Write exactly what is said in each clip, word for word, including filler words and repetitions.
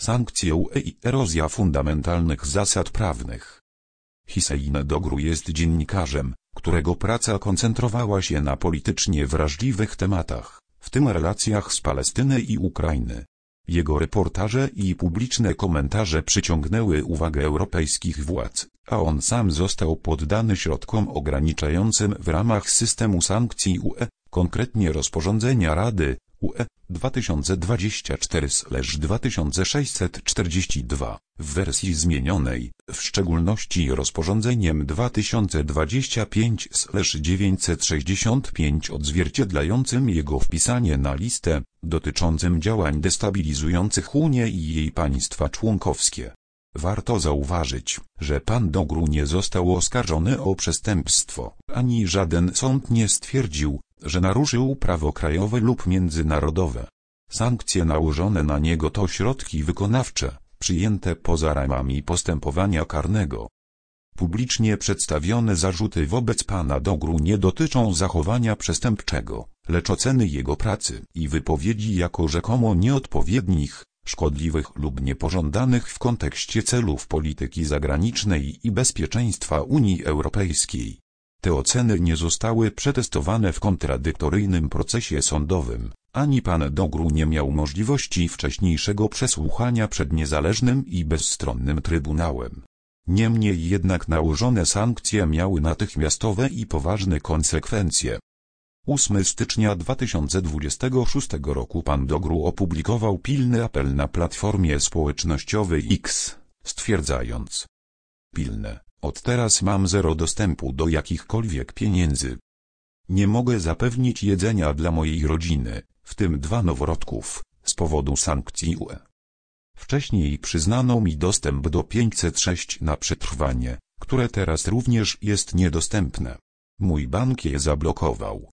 sankcje U E i erozja fundamentalnych zasad prawnych. Hüseyin Dogru jest dziennikarzem, którego praca koncentrowała się na politycznie wrażliwych tematach, w tym relacjach z Palestyny i Ukrainy. Jego reportaże i publiczne komentarze przyciągnęły uwagę europejskich władz, a on sam został poddany środkom ograniczającym w ramach systemu sankcji U E, konkretnie rozporządzenia Rady U E dwa tysiące dwadzieścia cztery dwa tysiące sześćset czterdzieści dwa, w wersji zmienionej, w szczególności rozporządzeniem dwa tysiące dwadzieścia pięć dziewięćset sześćdziesiąt pięć odzwierciedlającym jego wpisanie na listę, dotyczącym działań destabilizujących Unię i jej państwa członkowskie. Warto zauważyć, że pan Dogru nie został oskarżony o przestępstwo, ani żaden sąd nie stwierdził, że naruszył prawo krajowe lub międzynarodowe. Sankcje nałożone na niego to środki wykonawcze, przyjęte poza ramami postępowania karnego. Publicznie przedstawione zarzuty wobec pana Dogru nie dotyczą zachowania przestępczego, lecz oceny jego pracy i wypowiedzi jako rzekomo nieodpowiednich, szkodliwych lub niepożądanych w kontekście celów polityki zagranicznej i bezpieczeństwa Unii Europejskiej. Te oceny nie zostały przetestowane w kontradyktoryjnym procesie sądowym, ani pan Dogru nie miał możliwości wcześniejszego przesłuchania przed niezależnym i bezstronnym trybunałem. Niemniej jednak nałożone sankcje miały natychmiastowe i poważne konsekwencje. ósmego stycznia dwa tysiące dwudziestego szóstego roku pan Dogru opublikował pilny apel na platformie społecznościowej X, stwierdzając: pilne, od teraz mam zero dostępu do jakichkolwiek pieniędzy. Nie mogę zapewnić jedzenia dla mojej rodziny, w tym dwa noworodków, z powodu sankcji U E. Wcześniej przyznano mi dostęp do pięćset sześć na przetrwanie, które teraz również jest niedostępne. Mój bank je zablokował.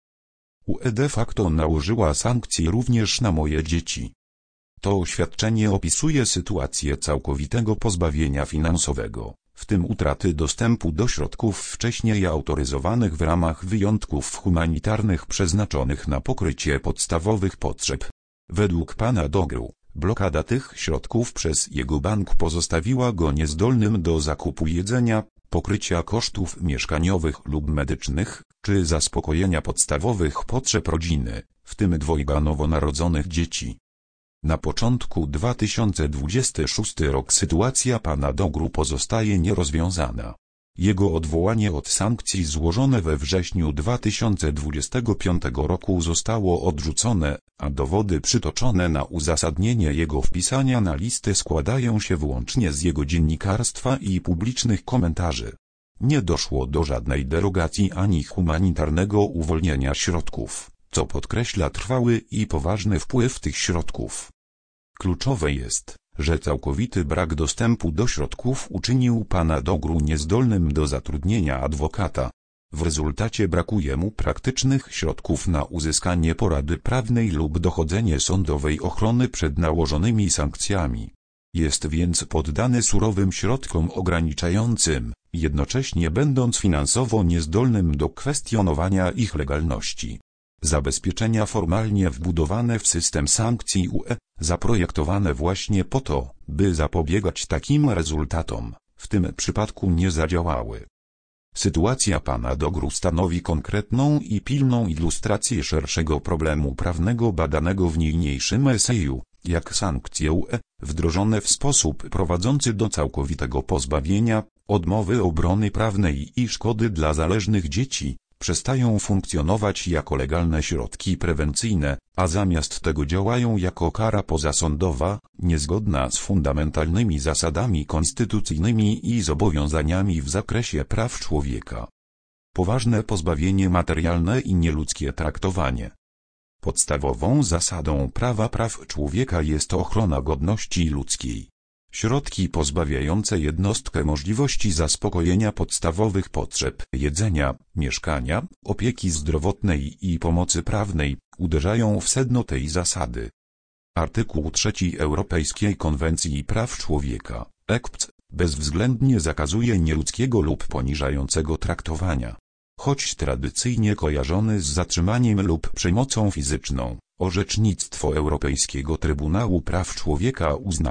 U E de facto nałożyła sankcje również na moje dzieci. To oświadczenie opisuje sytuację całkowitego pozbawienia finansowego, w tym utraty dostępu do środków wcześniej autoryzowanych w ramach wyjątków humanitarnych przeznaczonych na pokrycie podstawowych potrzeb. Według pana Dogru, blokada tych środków przez jego bank pozostawiła go niezdolnym do zakupu jedzenia, pokrycia kosztów mieszkaniowych lub medycznych, czy zaspokojenia podstawowych potrzeb rodziny, w tym dwojga nowonarodzonych dzieci. Na początku dwa tysiące dwudziestego szóstego rok sytuacja pana Dogru pozostaje nierozwiązana. Jego odwołanie od sankcji złożone we wrześniu dwa tysiące dwudziestego piątego roku zostało odrzucone, a dowody przytoczone na uzasadnienie jego wpisania na listę składają się wyłącznie z jego dziennikarstwa i publicznych komentarzy. Nie doszło do żadnej derogacji ani humanitarnego uwolnienia środków, co podkreśla trwały i poważny wpływ tych środków. Kluczowe jest, że całkowity brak dostępu do środków uczynił pana Dogru niezdolnym do zatrudnienia adwokata. W rezultacie brakuje mu praktycznych środków na uzyskanie porady prawnej lub dochodzenie sądowej ochrony przed nałożonymi sankcjami. Jest więc poddany surowym środkom ograniczającym, jednocześnie będąc finansowo niezdolnym do kwestionowania ich legalności. Zabezpieczenia formalnie wbudowane w system sankcji U E, zaprojektowane właśnie po to, by zapobiegać takim rezultatom, w tym przypadku nie zadziałały. Sytuacja pana Dogru stanowi konkretną i pilną ilustrację szerszego problemu prawnego badanego w niniejszym eseju, jak sankcje U E, wdrożone w sposób prowadzący do całkowitego pozbawienia, odmowy obrony prawnej i szkody dla zależnych dzieci, przestają funkcjonować jako legalne środki prewencyjne, a zamiast tego działają jako kara pozasądowa, niezgodna z fundamentalnymi zasadami konstytucyjnymi i zobowiązaniami w zakresie praw człowieka. Poważne pozbawienie materialne i nieludzkie traktowanie. Podstawową zasadą prawa praw człowieka jest ochrona godności ludzkiej. Środki pozbawiające jednostkę możliwości zaspokojenia podstawowych potrzeb jedzenia, mieszkania, opieki zdrowotnej i pomocy prawnej uderzają w sedno tej zasady. Artykuł trzeci Europejskiej Konwencji Praw Człowieka, E K P C, bezwzględnie zakazuje nieludzkiego lub poniżającego traktowania. Choć tradycyjnie kojarzony z zatrzymaniem lub przemocą fizyczną, orzecznictwo Europejskiego Trybunału Praw Człowieka uznaje,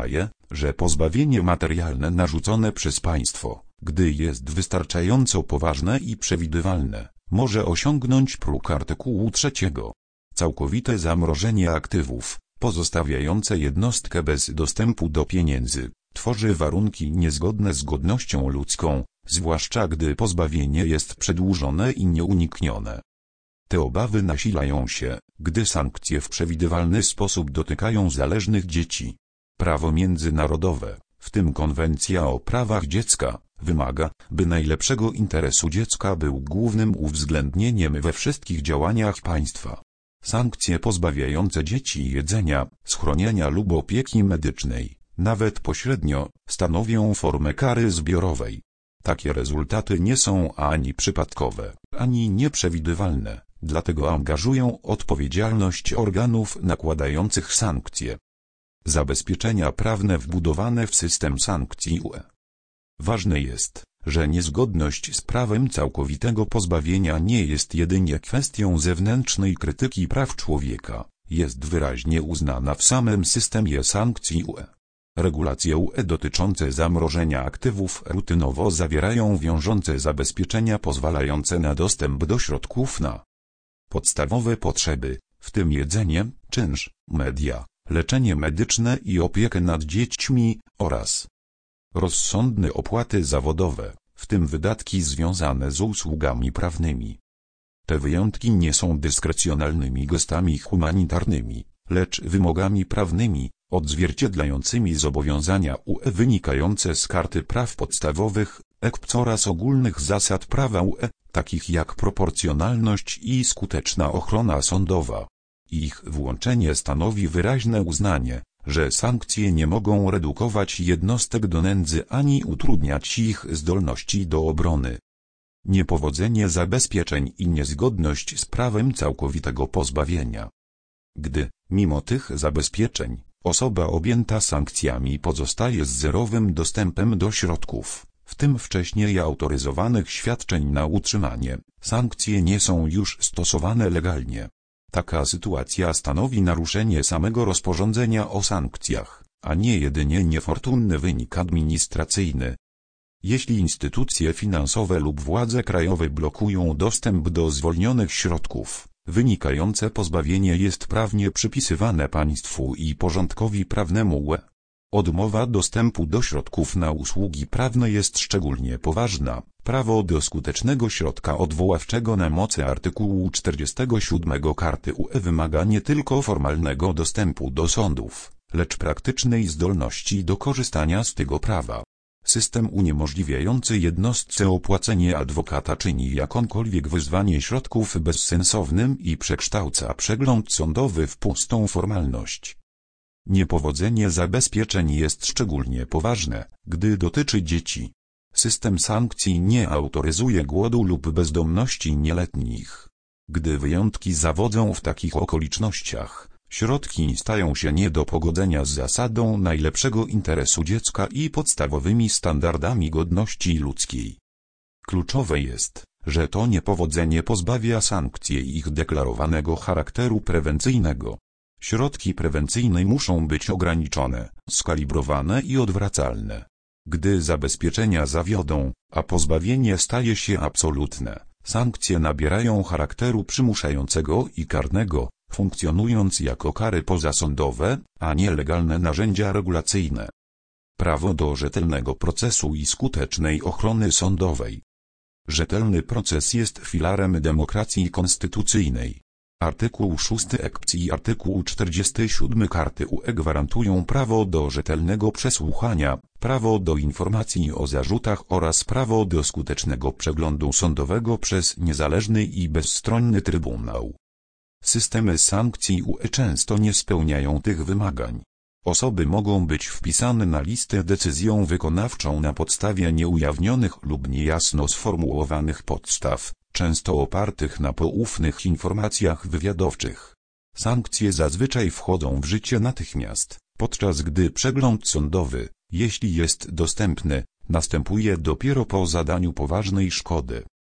że pozbawienie materialne narzucone przez państwo, gdy jest wystarczająco poważne i przewidywalne, może osiągnąć próg artykułu trzeciego. Całkowite zamrożenie aktywów, pozostawiające jednostkę bez dostępu do pieniędzy, tworzy warunki niezgodne z godnością ludzką, zwłaszcza gdy pozbawienie jest przedłużone i nieuniknione. Te obawy nasilają się, gdy sankcje w przewidywalny sposób dotykają zależnych dzieci. Prawo międzynarodowe, w tym Konwencja o prawach dziecka, wymaga, by najlepszego interesu dziecka był głównym uwzględnieniem we wszystkich działaniach państwa. Sankcje pozbawiające dzieci jedzenia, schronienia lub opieki medycznej, nawet pośrednio, stanowią formę kary zbiorowej. Takie rezultaty nie są ani przypadkowe, ani nieprzewidywalne, dlatego angażują odpowiedzialność organów nakładających sankcje. Zabezpieczenia prawne wbudowane w system sankcji U E. Ważne jest, że niezgodność z prawem całkowitego pozbawienia nie jest jedynie kwestią zewnętrznej krytyki praw człowieka, jest wyraźnie uznana w samym systemie sankcji U E. Regulacje U E dotyczące zamrożenia aktywów rutynowo zawierają wiążące zabezpieczenia pozwalające na dostęp do środków na podstawowe potrzeby, w tym jedzenie, czynsz, media, leczenie medyczne i opiekę nad dziećmi, oraz rozsądne opłaty zawodowe, w tym wydatki związane z usługami prawnymi. Te wyjątki nie są dyskrecjonalnymi gestami humanitarnymi, lecz wymogami prawnymi, odzwierciedlającymi zobowiązania U E wynikające z Karty Praw Podstawowych, E K P oraz ogólnych zasad prawa U E, takich jak proporcjonalność i skuteczna ochrona sądowa. Ich włączenie stanowi wyraźne uznanie, że sankcje nie mogą redukować jednostek do nędzy ani utrudniać ich zdolności do obrony. Niepowodzenie zabezpieczeń i niezgodność z prawem całkowitego pozbawienia. Gdy, mimo tych zabezpieczeń, osoba objęta sankcjami pozostaje z zerowym dostępem do środków, w tym wcześniej autoryzowanych świadczeń na utrzymanie, sankcje nie są już stosowane legalnie. Taka sytuacja stanowi naruszenie samego rozporządzenia o sankcjach, a nie jedynie niefortunny wynik administracyjny. Jeśli instytucje finansowe lub władze krajowe blokują dostęp do zwolnionych środków, wynikające pozbawienie jest prawnie przypisywane państwu i porządkowi prawnemu U E. Odmowa dostępu do środków na usługi prawne jest szczególnie poważna. Prawo do skutecznego środka odwoławczego na mocy artykułu czterdziestego siódmego Karty U E wymaga nie tylko formalnego dostępu do sądów, lecz praktycznej zdolności do korzystania z tego prawa. System uniemożliwiający jednostce opłacenie adwokata czyni jakąkolwiek wyzwanie środków bezsensownym i przekształca przegląd sądowy w pustą formalność. Niepowodzenie zabezpieczeń jest szczególnie poważne, gdy dotyczy dzieci. System sankcji nie autoryzuje głodu lub bezdomności nieletnich. Gdy wyjątki zawodzą w takich okolicznościach, środki stają się nie do pogodzenia z zasadą najlepszego interesu dziecka i podstawowymi standardami godności ludzkiej. Kluczowe jest, że to niepowodzenie pozbawia sankcje ich deklarowanego charakteru prewencyjnego. Środki prewencyjne muszą być ograniczone, skalibrowane i odwracalne. Gdy zabezpieczenia zawiodą, a pozbawienie staje się absolutne, sankcje nabierają charakteru przymuszającego i karnego, funkcjonując jako kary pozasądowe, a nie legalne narzędzia regulacyjne. Prawo do rzetelnego procesu i skutecznej ochrony sądowej. Rzetelny proces jest filarem demokracji konstytucyjnej. Artykuł szósty E K P i artykuł czterdziesty siódmy Karty U E gwarantują prawo do rzetelnego przesłuchania, prawo do informacji o zarzutach oraz prawo do skutecznego przeglądu sądowego przez niezależny i bezstronny trybunał. Systemy sankcji U E często nie spełniają tych wymagań. Osoby mogą być wpisane na listę decyzją wykonawczą na podstawie nieujawnionych lub niejasno sformułowanych podstaw, często opartych na poufnych informacjach wywiadowczych. Sankcje zazwyczaj wchodzą w życie natychmiast, podczas gdy przegląd sądowy, jeśli jest dostępny, następuje dopiero po zadaniu poważnej szkody.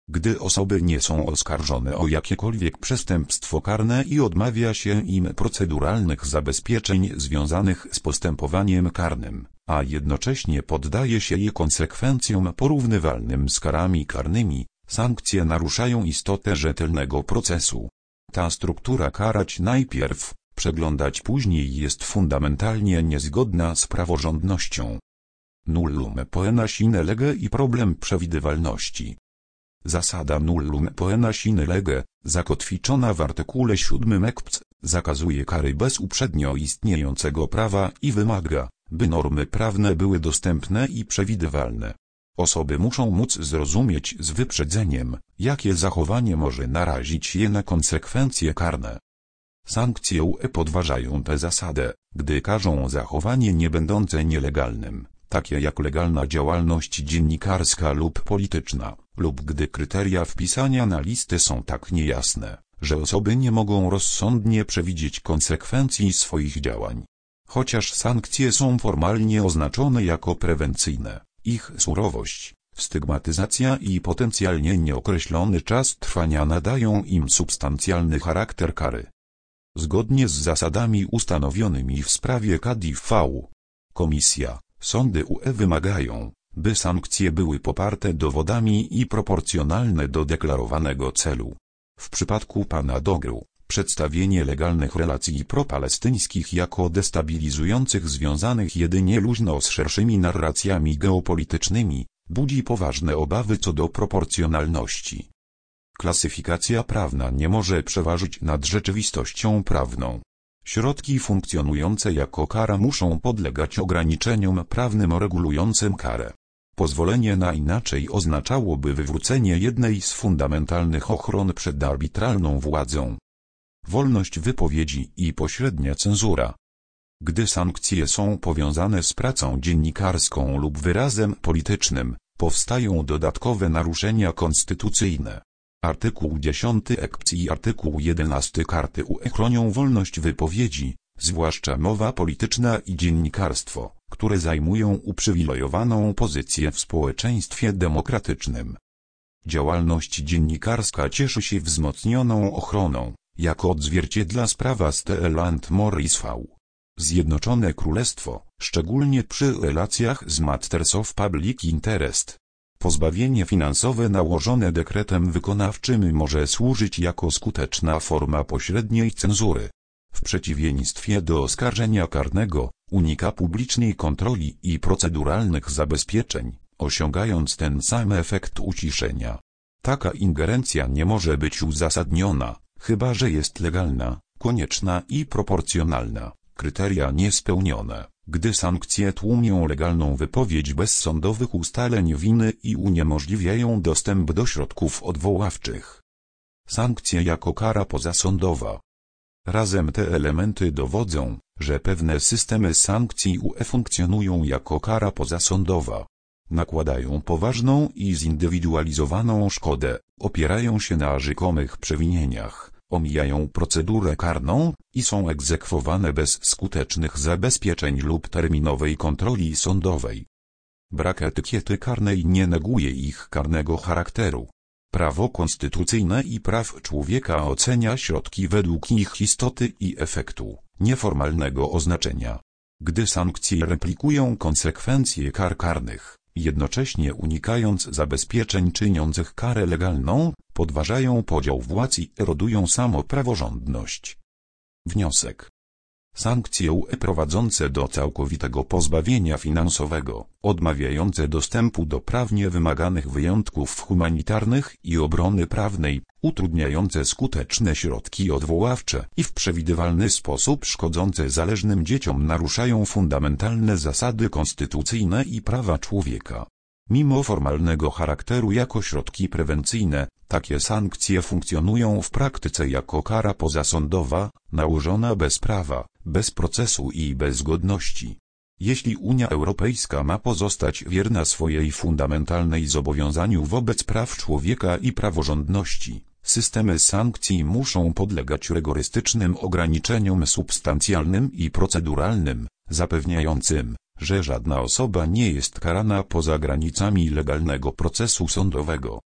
Gdy osoby nie są oskarżone o jakiekolwiek przestępstwo karne i odmawia się im proceduralnych zabezpieczeń związanych z postępowaniem karnym, a jednocześnie poddaje się je konsekwencjom porównywalnym z karami karnymi, sankcje naruszają istotę rzetelnego procesu. Ta struktura karać najpierw, przeglądać później jest fundamentalnie niezgodna z praworządnością. Nullum poena sine lege i problem przewidywalności. Zasada nullum poena sine lege, zakotwiczona w artykule siódmym E K P C, zakazuje kary bez uprzednio istniejącego prawa i wymaga, by normy prawne były dostępne i przewidywalne. Osoby muszą móc zrozumieć z wyprzedzeniem, jakie zachowanie może narazić je na konsekwencje karne. Sankcje U E podważają tę zasadę, gdy karzą zachowanie niebędące nielegalnym, takie jak legalna działalność dziennikarska lub polityczna, lub gdy kryteria wpisania na listę są tak niejasne, że osoby nie mogą rozsądnie przewidzieć konsekwencji swoich działań. Chociaż sankcje są formalnie oznaczone jako prewencyjne, ich surowość, stygmatyzacja i potencjalnie nieokreślony czas trwania nadają im substancjalny charakter kary. Zgodnie z zasadami ustanowionymi w sprawie K D V, Komisja, sądy U E wymagają, by sankcje były poparte dowodami i proporcjonalne do deklarowanego celu. W przypadku pana Dogru, przedstawienie legalnych relacji propalestyńskich jako destabilizujących związanych jedynie luźno z szerszymi narracjami geopolitycznymi, budzi poważne obawy co do proporcjonalności. Klasyfikacja prawna nie może przeważyć nad rzeczywistością prawną. Środki funkcjonujące jako kara muszą podlegać ograniczeniom prawnym regulującym karę. Pozwolenie na inaczej oznaczałoby wywrócenie jednej z fundamentalnych ochron przed arbitralną władzą. Wolność wypowiedzi i pośrednia cenzura. Gdy sankcje są powiązane z pracą dziennikarską lub wyrazem politycznym, powstają dodatkowe naruszenia konstytucyjne. Artykuł dziesiąty E K P C i artykuł jedenasty Karty U E chronią wolność wypowiedzi, zwłaszcza mowa polityczna i dziennikarstwo, które zajmują uprzywilejowaną pozycję w społeczeństwie demokratycznym. Działalność dziennikarska cieszy się wzmocnioną ochroną, jako odzwierciedla sprawa Stellant Morris V. Zjednoczone Królestwo, szczególnie przy relacjach z Matters of Public Interest. Pozbawienie finansowe nałożone dekretem wykonawczym może służyć jako skuteczna forma pośredniej cenzury. W przeciwieństwie do oskarżenia karnego, unika publicznej kontroli i proceduralnych zabezpieczeń, osiągając ten sam efekt uciszenia. Taka ingerencja nie może być uzasadniona, chyba że jest legalna, konieczna i proporcjonalna, kryteria niespełnione, gdy sankcje tłumią legalną wypowiedź bez sądowych ustaleń winy i uniemożliwiają dostęp do środków odwoławczych. Sankcje jako kara pozasądowa. Razem te elementy dowodzą, że pewne systemy sankcji U E funkcjonują jako kara pozasądowa. Nakładają poważną i zindywidualizowaną szkodę, opierają się na rzekomych przewinieniach, omijają procedurę karną i są egzekwowane bez skutecznych zabezpieczeń lub terminowej kontroli sądowej. Brak etykiety karnej nie neguje ich karnego charakteru. Prawo konstytucyjne i praw człowieka ocenia środki według ich istoty i efektu, nieformalnego oznaczenia. Gdy sankcje replikują konsekwencje kar karnych, jednocześnie unikając zabezpieczeń czyniących karę legalną, podważają podział władz i erodują samo praworządność. Wniosek. Sankcje U E prowadzące do całkowitego pozbawienia finansowego, odmawiające dostępu do prawnie wymaganych wyjątków humanitarnych i obrony prawnej, utrudniające skuteczne środki odwoławcze i w przewidywalny sposób szkodzące zależnym dzieciom naruszają fundamentalne zasady konstytucyjne i prawa człowieka. Mimo formalnego charakteru jako środki prewencyjne, takie sankcje funkcjonują w praktyce jako kara pozasądowa, nałożona bez prawa, bez procesu i bez godności. Jeśli Unia Europejska ma pozostać wierna swojej fundamentalnej zobowiązaniu wobec praw człowieka i praworządności, systemy sankcji muszą podlegać rygorystycznym ograniczeniom substancjalnym i proceduralnym, zapewniającym, że żadna osoba nie jest karana poza granicami legalnego procesu sądowego.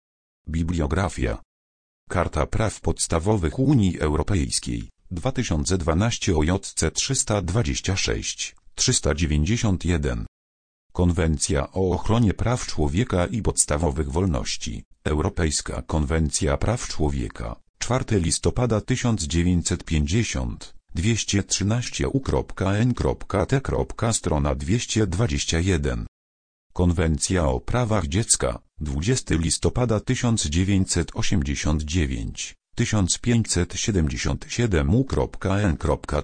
Bibliografia. Karta Praw Podstawowych Unii Europejskiej, dwa tysiące dwanaście O J C trzysta dwadzieścia sześć trzysta dziewięćdziesiąt jeden. Konwencja o ochronie praw człowieka i podstawowych wolności, Europejska Konwencja Praw Człowieka, czwartego listopada tysiąc dziewięćset pięćdziesiąt, dwieście trzynaście U N T. Strona dwieście dwadzieścia jeden. Konwencja o prawach dziecka, dwudziestego listopada tysiąc dziewięćset osiemdziesiąt dziewięć, tysiąc pięćset siedemdziesiąt siedem U N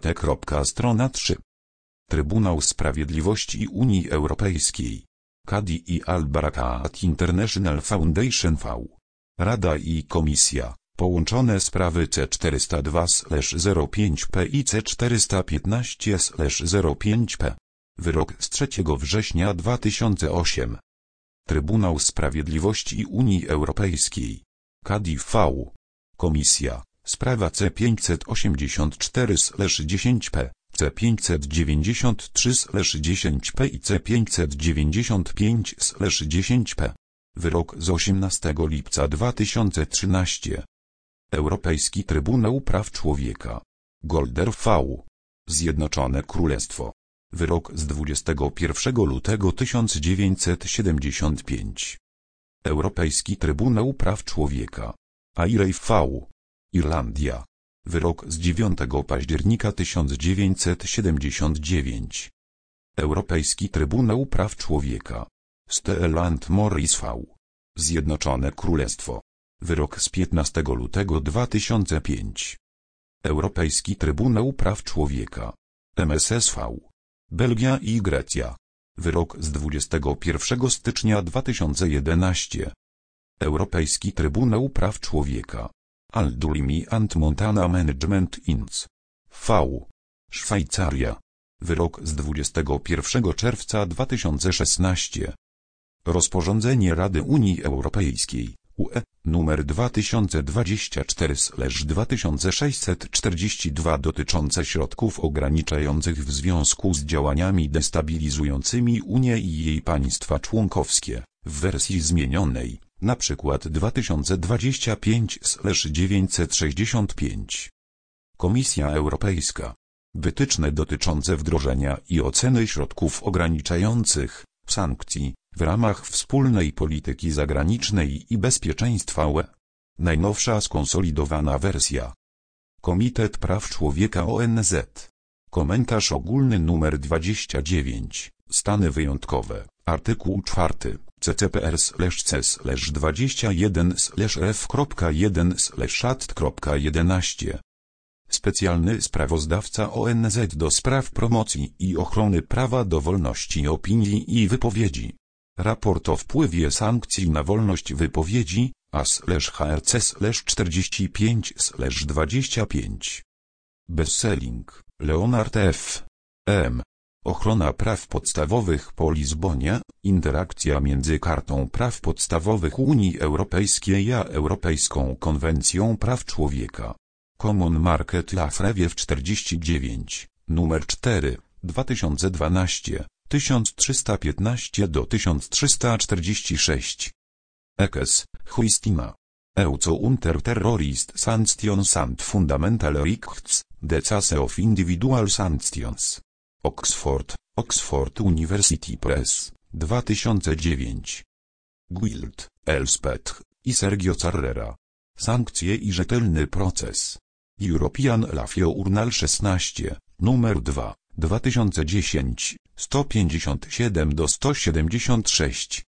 T. Strona trzy. Trybunał Sprawiedliwości Unii Europejskiej. Kadi i Al-Barakat International Foundation V. Rada i Komisja. Połączone sprawy C czterysta dwa zero pięć P i C czterysta piętnaście zero pięć P. Wyrok z trzeciego września dwa tysiące ósmego. Trybunał Sprawiedliwości Unii Europejskiej. Kadi V. Komisja. Sprawa C pięćset osiemdziesiąt cztery dziesięć P, C pięćset dziewięćdziesiąt trzy dziesięć P i C pięćset dziewięćdziesiąt pięć dziesięć P. Wyrok z osiemnastego lipca dwa tysiące trzynastego. Europejski Trybunał Praw Człowieka. Golder V. Zjednoczone Królestwo. Wyrok z dwudziestego pierwszego lutego tysiąc dziewięćset siedemdziesiąt piątego. Europejski Trybunał Praw Człowieka. Airey V. Irlandia. Wyrok z dziewiątego października tysiąc dziewięćset siedemdziesiąt dziewiątego. Europejski Trybunał Praw Człowieka. Stelland Morris V. Zjednoczone Królestwo. Wyrok z piętnastego lutego dwa tysiące piątego. Europejski Trybunał Praw Człowieka. M S S V. Belgia i Grecja. Wyrok z dwudziestego pierwszego stycznia dwa tysiące jedenastego. Europejski Trybunał Praw Człowieka. Aldulimi and Montana Management Inc. V. Szwajcaria. Wyrok z dwudziestego pierwszego czerwca dwa tysiące szesnastego. Rozporządzenie Rady Unii Europejskiej U E nr dwa tysiące dwadzieścia cztery dwa tysiące sześćset czterdzieści dwa dotyczące środków ograniczających w związku z działaniami destabilizującymi Unię i jej państwa członkowskie, w wersji zmienionej, na przykład dwa tysiące dwadzieścia pięć dziewięćset sześćdziesiąt pięć. Komisja Europejska. Wytyczne dotyczące wdrożenia i oceny środków ograniczających, sankcji, w ramach wspólnej polityki zagranicznej i bezpieczeństwa U E. Najnowsza skonsolidowana wersja. Komitet Praw Człowieka O N Z. Komentarz ogólny nr dwadzieścia dziewięć. Stany wyjątkowe. Artykuł czwarty. C C P R C dwadzieścia jeden F jeden act jedenaście. Specjalny sprawozdawca O N Z do spraw promocji i ochrony prawa do wolności opinii i wypowiedzi. Raport o wpływie sankcji na wolność wypowiedzi, A H R C czterdzieści pięć dwadzieścia pięć. Bestselling, Leonard F. M. Ochrona praw podstawowych po Lizbonie, interakcja między Kartą Praw Podstawowych Unii Europejskiej a Europejską Konwencją Praw Człowieka. Common Market Law Review czterdzieści dziewięć, numer cztery, dwa tysiące dwanaście, tysiąc trzysta piętnaście do tysiąc trzysta czterdzieści sześć. Ekes, Huistima. Euco unter Terrorist Sanctions and Fundamental Rights, the Case of Individual Sanctions. Oxford, Oxford University Press, dwa tysiące dziewięć. Guild, Elspeth i Sergio Carrera. Sankcje i rzetelny proces. European Law Journal szesnaście, numer dwa, dwa tysiące dziesięć, sto pięćdziesiąt siedem do sto siedemdziesiąt sześć.